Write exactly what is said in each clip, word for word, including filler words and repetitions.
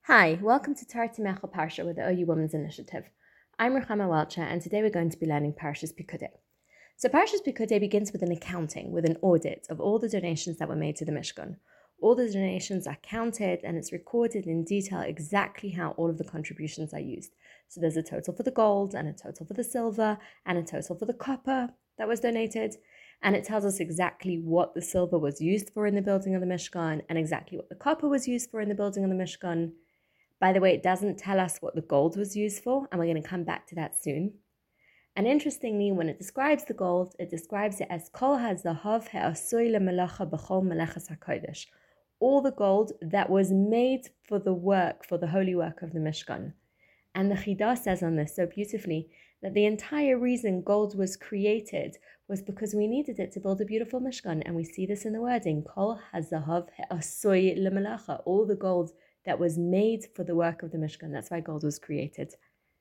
Hi, welcome to Torah Timecha Parsha with the O U Women's Initiative. I'm Ruchama Welcher, and today we're going to be learning Parshas Pikudei. So Parshas Pikudei begins with an accounting, with an audit of all the donations that were made to the Mishkan. All the donations are counted, and it's recorded in detail exactly how all of the contributions are used. So there's a total for the gold, and a total for the silver, and a total for the copper that was donated. And it tells us exactly what the silver was used for in the building of the Mishkan, and exactly what the copper was used for in the building of the Mishkan. By the way, it doesn't tell us what the gold was used for, and we're going to come back to that soon. And interestingly, when it describes the gold, it describes it as Kol HaZahav He'asui LeMelacha B'chol Melechas HaKodesh, all the gold that was made for the work, for the holy work of the Mishkan. And the Chidah says on this so beautifully that the entire reason gold was created was because we needed it to build a beautiful Mishkan, and we see this in the wording, Kol HaZahav He'asui LeMelacha, all the gold that was made for the work of the Mishkan. That's why gold was created.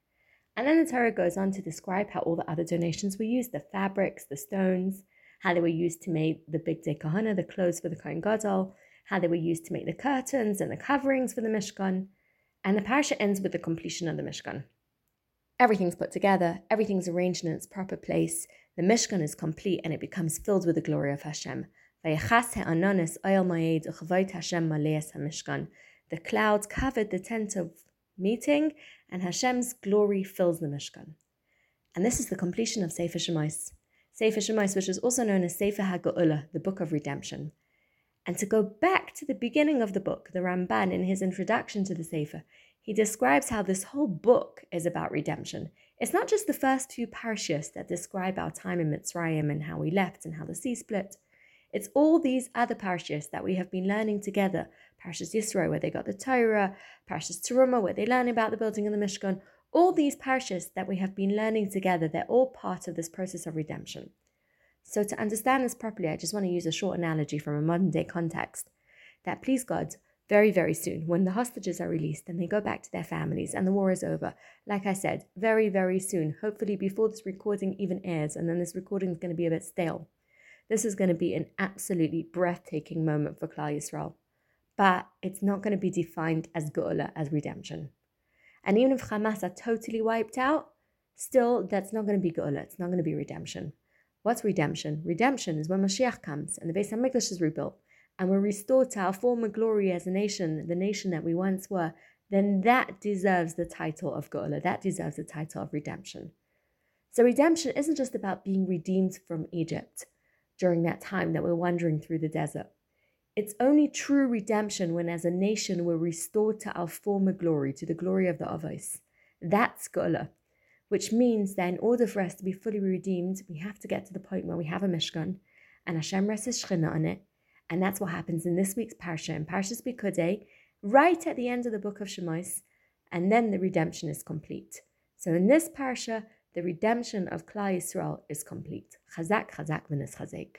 And then the Torah goes on to describe how all the other donations were used, the fabrics, the stones, how they were used to make the Bigdei Kahana, the clothes for the Kohen Gadol, how they were used to make the curtains and the coverings for the Mishkan. And the parasha ends with the completion of the Mishkan. Everything's put together, everything's arranged in its proper place, the Mishkan is complete, and it becomes filled with the glory of Hashem. Vayachas ha'anonis oyel ma'ed uchavoit Hashem maleas ha'mishkan. The clouds covered the tent of meeting, and Hashem's glory fills the Mishkan. And this is the completion of Sefer Shemais. Sefer Shemais, which is also known as Sefer HaGeula, the Book of Redemption. And to go back to the beginning of the book, the Ramban, in his introduction to the Sefer, he describes how this whole book is about redemption. It's not just the first few parashas that describe our time in Mitzrayim and how we left and how the sea split. It's all these other parashas that we have been learning together. Parashas Yisro, where they got the Torah, Parashas Terumah, where they learn about the building of the Mishkan. All these parashas that we have been learning together, they're all part of this process of redemption. So to understand this properly, I just want to use a short analogy from a modern day context. That please God, very, very soon, when the hostages are released and they go back to their families and the war is over, like I said, very, very soon, hopefully before this recording even airs, and then this recording is going to be a bit stale. This is going to be an absolutely breathtaking moment for Klal Yisrael. But it's not going to be defined as Geula, as redemption. And even if Hamas are totally wiped out, still, that's not going to be Geula. It's not going to be redemption. What's redemption? Redemption is when Mashiach comes and the Beis HaMikdash is rebuilt, and we're restored to our former glory as a nation, the nation that we once were. Then that deserves the title of Geula. That deserves the title of redemption. So redemption isn't just about being redeemed from Egypt during that time that we're wandering through the desert. It's only true redemption when as a nation we're restored to our former glory, to the glory of the Avos. That's Geula, which means that in order for us to be fully redeemed, we have to get to the point where we have a Mishkan, and Hashem rests His Shechina on it, and that's what happens in this week's Parsha, in Parshas Pikudei, right at the end of the book of Shemais, and then the redemption is complete. So in this Parsha, the redemption of Klal Yisrael is complete. Chazak, chazak, v'nis chazek.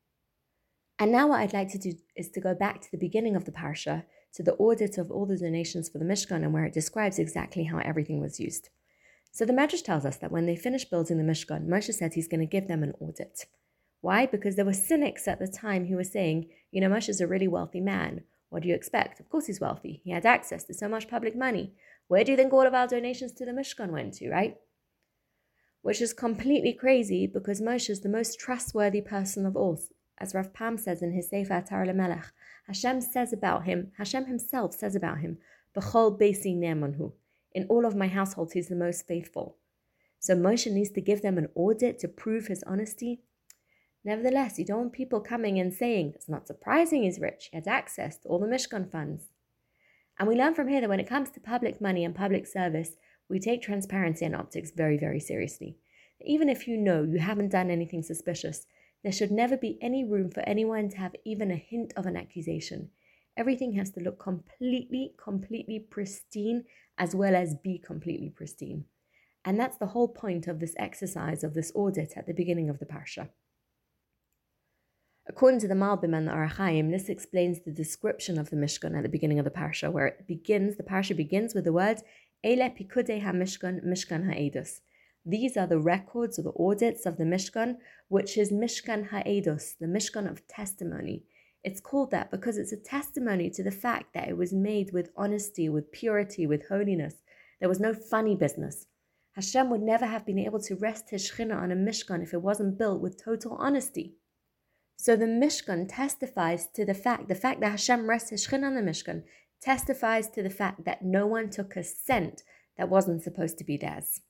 And now what I'd like to do is to go back to the beginning of the Parsha, to the audit of all the donations for the Mishkan, and where it describes exactly how everything was used. So the Medrash tells us that when they finished building the Mishkan, Moshe said he's going to give them an audit. Why? Because there were cynics at the time who were saying, you know, Moshe's a really wealthy man. What do you expect? Of course he's wealthy. He had access to so much public money. Where do you think all of our donations to the Mishkan went to, right? Which is completely crazy, because Moshe is the most trustworthy person of all. As Rav Pam says in his Sefer Torah Lemelech, Hashem says about him, Hashem himself says about him, B'chol beisi ne'emanhu. In all of my households, he's the most faithful. So Moshe needs to give them an audit to prove his honesty. Nevertheless, you don't want people coming and saying, it's not surprising he's rich, he has access to all the Mishkan funds. And we learn from here that when it comes to public money and public service, we take transparency and optics very, very seriously. Even if you know you haven't done anything suspicious, there should never be any room for anyone to have even a hint of an accusation. Everything has to look completely, completely pristine, as well as be completely pristine. And that's the whole point of this exercise, of this audit at the beginning of the Parsha. According to the Malbim and the Orach Chaim, this explains the description of the Mishkan at the beginning of the Parsha, where it begins, the Parsha begins with the words, Eile Pikudei HaMishkan, Mishkan HaEdus. These are the records or the audits of the Mishkan, which is Mishkan HaEdus, the Mishkan of testimony. It's called that because it's a testimony to the fact that it was made with honesty, with purity, with holiness. There was no funny business. Hashem would never have been able to rest his Shekhinah on a Mishkan if it wasn't built with total honesty. So the Mishkan testifies to the fact, the fact that Hashem rests his Shekhinah on the Mishkan testifies to the fact that no one took a cent that wasn't supposed to be theirs.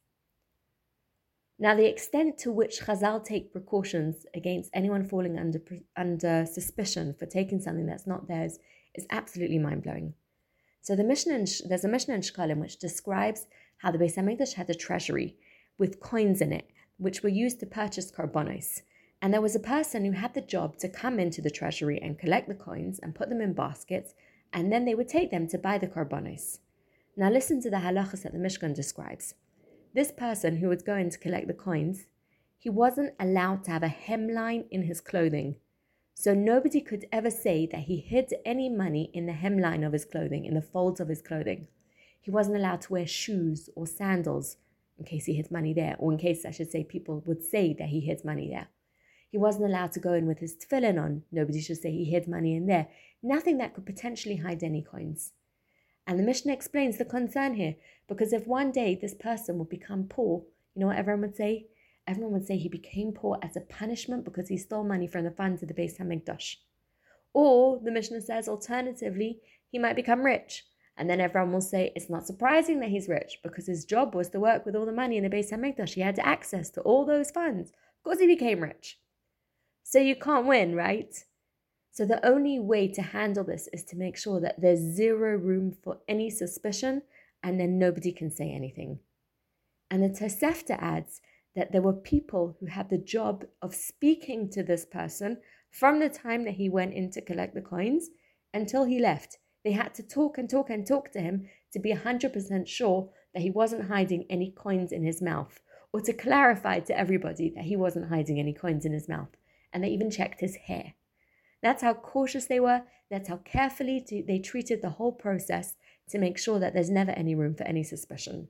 Now, the extent to which Chazal take precautions against anyone falling under, under suspicion for taking something that's not theirs is absolutely mind-blowing. So the Mishnah in, there's a Mishnah in Shkalim which describes how the Beis HaMikdash had a treasury with coins in it, which were used to purchase karbonos. And there was a person who had the job to come into the treasury and collect the coins and put them in baskets, and then they would take them to buy the karbonos. Now listen to the halachas that the Mishkan describes. This person who was going to collect the coins, he wasn't allowed to have a hemline in his clothing. So nobody could ever say that he hid any money in the hemline of his clothing, in the folds of his clothing. He wasn't allowed to wear shoes or sandals in case he hid money there, or in case, I should say, people would say that he hid money there. He wasn't allowed to go in with his tefillin on. Nobody should say he hid money in there. Nothing that could potentially hide any coins. And the Mishnah explains the concern here, because if one day this person would become poor, you know what everyone would say? Everyone would say he became poor as a punishment because he stole money from the funds of the Beis HaMikdash. Or, the Mishnah says, alternatively, he might become rich. And then everyone will say, it's not surprising that he's rich, because his job was to work with all the money in the Beis HaMikdash. He had access to all those funds. Of course he became rich. So you can't win, right? So the only way to handle this is to make sure that there's zero room for any suspicion, and then nobody can say anything. And the Tosefta adds that there were people who had the job of speaking to this person from the time that he went in to collect the coins until he left. They had to talk and talk and talk to him to be one hundred percent sure that he wasn't hiding any coins in his mouth, or to clarify to everybody that he wasn't hiding any coins in his mouth. And they even checked his hair. That's how cautious they were. That's how carefully to, they treated the whole process to make sure that there's never any room for any suspicion.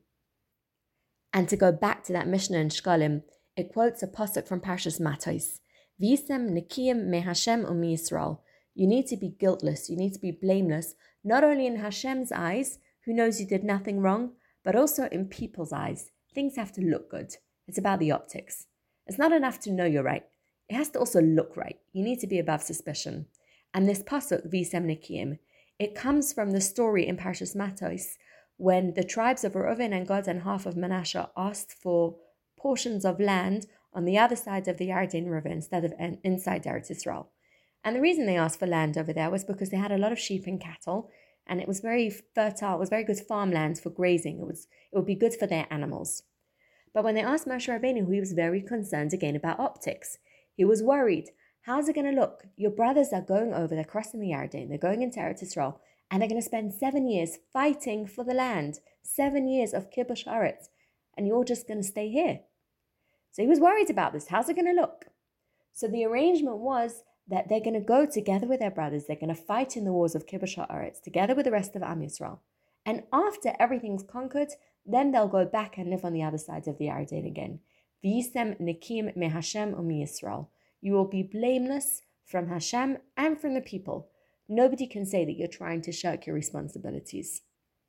And to go back to that Mishnah in Shkalim, it quotes a pasuk from Parshas Matos. Visem nikiyim me Hashem u'mi Yisrael. You need to be guiltless. You need to be blameless, not only in Hashem's eyes, who knows you did nothing wrong, but also in people's eyes. Things have to look good. It's about the optics. It's not enough to know you're right. It has to also look right. You need to be above suspicion. And this pasuk, Visem Nikiyim, it comes from the story in Parshas Matos when the tribes of Reuven and Gad and half of Manasseh asked for portions of land on the other side of the Yarden River instead of inside Eretz Yisrael. And the reason they asked for land over there was because they had a lot of sheep and cattle, and it was very fertile. It was very good farmland for grazing. It was it would be good for their animals. But when they asked Moshe Rabbeinu, he was very concerned again about optics. He was worried. How's it going to look? Your brothers are going over, they're crossing the Yarden, they're going into Eretz Yisrael, and they're going to spend seven years fighting for the land, seven years of kibush haaretz, and you're just going to stay here. So he was worried about this. How's it going to look? So the arrangement was that they're going to go together with their brothers, they're going to fight in the wars of kibush haaretz together with the rest of Am Yisrael. And after everything's conquered, then they'll go back and live on the other side of the Yarden again. V'yisem nikim me Hashem u'mi Yisrael. You will be blameless from Hashem and from the people. Nobody can say that you're trying to shirk your responsibilities.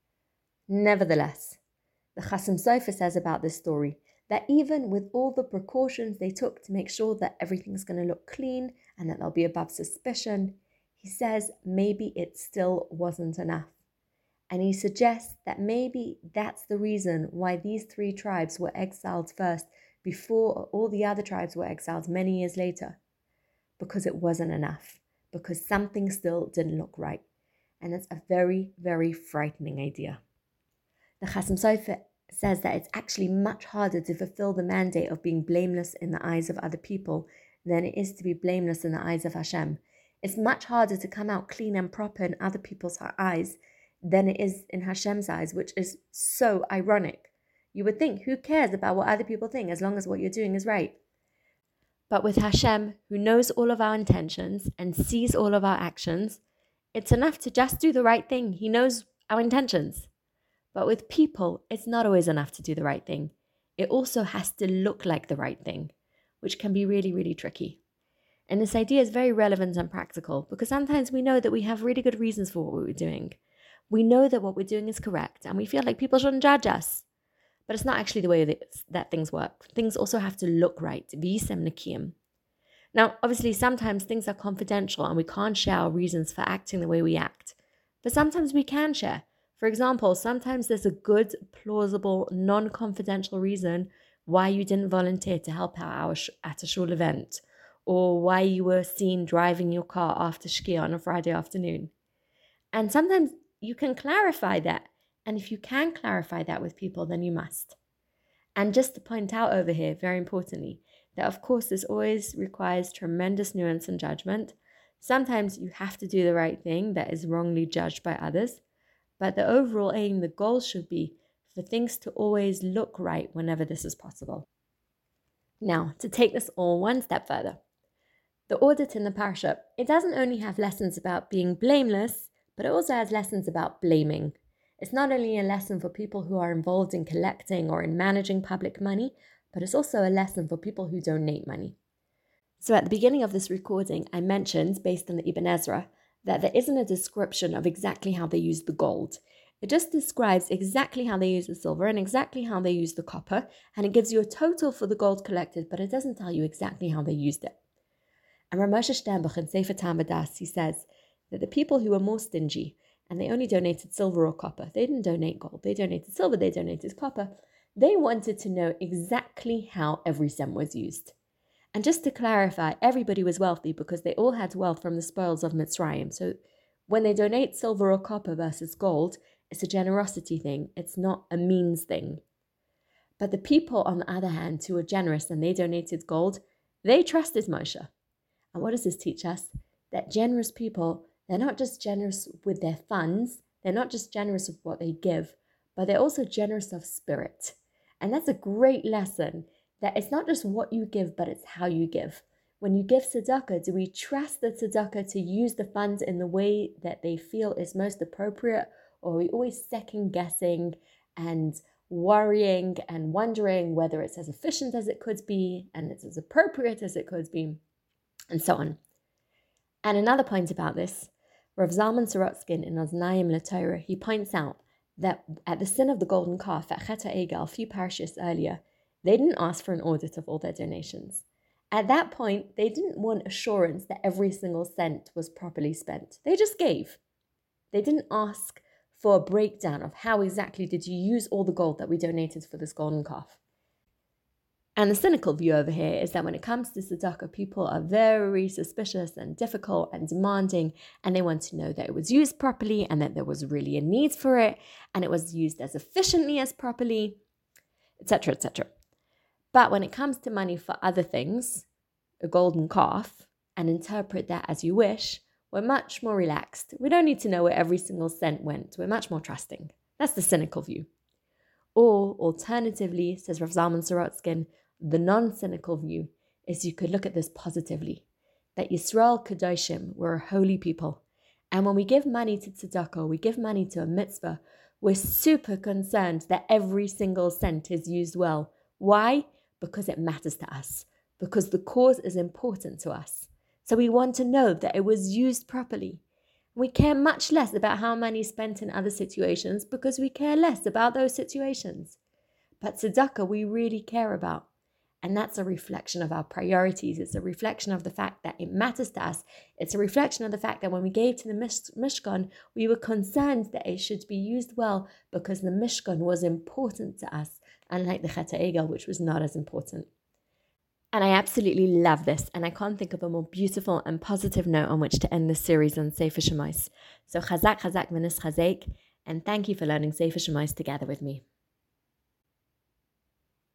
Nevertheless, the Chasam Sofer says about this story that even with all the precautions they took to make sure that everything's going to look clean and that they'll be above suspicion, he says maybe it still wasn't enough. And he suggests that maybe that's the reason why these three tribes were exiled first before all the other tribes were exiled many years later. Because it wasn't enough. Because something still didn't look right. And that's a very, very frightening idea. The Chasam Sofer says that it's actually much harder to fulfill the mandate of being blameless in the eyes of other people than it is to be blameless in the eyes of Hashem. It's much harder to come out clean and proper in other people's eyes than it is in Hashem's eyes, which is so ironic. You would think, who cares about what other people think as long as what you're doing is right? But with Hashem, who knows all of our intentions and sees all of our actions, it's enough to just do the right thing. He knows our intentions. But with people, it's not always enough to do the right thing. It also has to look like the right thing, which can be really, really tricky. And this idea is very relevant and practical because sometimes we know that we have really good reasons for what we're doing. We know that what we're doing is correct and we feel like people shouldn't judge us. But it's not actually the way that, that things work. Things also have to look right. V'yisem nekiyim. Now, obviously, sometimes things are confidential and we can't share our reasons for acting the way we act. But sometimes we can share. For example, sometimes there's a good, plausible, non-confidential reason why you didn't volunteer to help out at a shul event, or why you were seen driving your car after Shkia on a Friday afternoon. And sometimes you can clarify that. And if you can clarify that with people, then you must. And just to point out over here, very importantly, that of course this always requires tremendous nuance and judgment. Sometimes you have to do the right thing that is wrongly judged by others. But the overall aim, the goal should be for things to always look right whenever this is possible. Now, to take this all one step further, the audit in the parsha, it doesn't only have lessons about being blameless, but it also has lessons about blaming. It's not only a lesson for people who are involved in collecting or in managing public money, but it's also a lesson for people who donate money. So at the beginning of this recording, I mentioned, based on the Ibn Ezra, that there isn't a description of exactly how they use the gold. It just describes exactly how they use the silver and exactly how they use the copper, and it gives you a total for the gold collected, but it doesn't tell you exactly how they used it. And Rav Moshe Sternbuch in Sefer Talmud Das, he says that the people who were more stingy, and they only donated silver or copper, they didn't donate gold, they donated silver, they donated copper, they wanted to know exactly how every cent was used. And just to clarify, everybody was wealthy because they all had wealth from the spoils of Mitzrayim. So when they donate silver or copper versus gold, it's a generosity thing. It's not a means thing. But the people, on the other hand, who were generous and they donated gold, they trusted Moshe. And what does this teach us? That generous people, they're not just generous with their funds, they're not just generous with what they give, but they're also generous of spirit. And that's a great lesson, that it's not just what you give, but it's how you give. When you give tzedakah, do we trust the tzedakah to use the funds in the way that they feel is most appropriate? Or are we always second guessing and worrying and wondering whether it's as efficient as it could be and it's as appropriate as it could be, and so on. And another point about this, Rav Zalman Sorotskin in Oznayim LaTorah, he points out that at the sin of the golden calf at Chet HaEgel, a few parashas earlier, they didn't ask for an audit of all their donations. At that point, they didn't want assurance that every single cent was properly spent. They just gave. They didn't ask for a breakdown of how exactly did you use all the gold that we donated for this golden calf. And the cynical view over here is that when it comes to tzedakah, people are very suspicious and difficult and demanding, and they want to know that it was used properly and that there was really a need for it, and it was used as efficiently as properly, et cetera, et cetera. But when it comes to money for other things, a golden calf, and interpret that as you wish, we're much more relaxed. We don't need to know where every single cent went. We're much more trusting. That's the cynical view. Or, alternatively, says Rav Zalman Sorotskin, the non-cynical view is you could look at this positively, that Yisrael Kedoshim were a holy people. And when we give money to tzedakah, we give money to a mitzvah, we're super concerned that every single cent is used well. Why? Because it matters to us. Because the cause is important to us. So we want to know that it was used properly. We care much less about how money is spent in other situations because we care less about those situations. But tzedakah we really care about. And that's a reflection of our priorities. It's a reflection of the fact that it matters to us. It's a reflection of the fact that when we gave to the Mish- Mishkan, we were concerned that it should be used well because the Mishkan was important to us, unlike the Chet HaEgel, which was not as important. And I absolutely love this, and I can't think of a more beautiful and positive note on which to end this series on Sefer Shemais. So chazak, chazak, v'nis chazek, and thank you for learning Sefer Shemais together with me.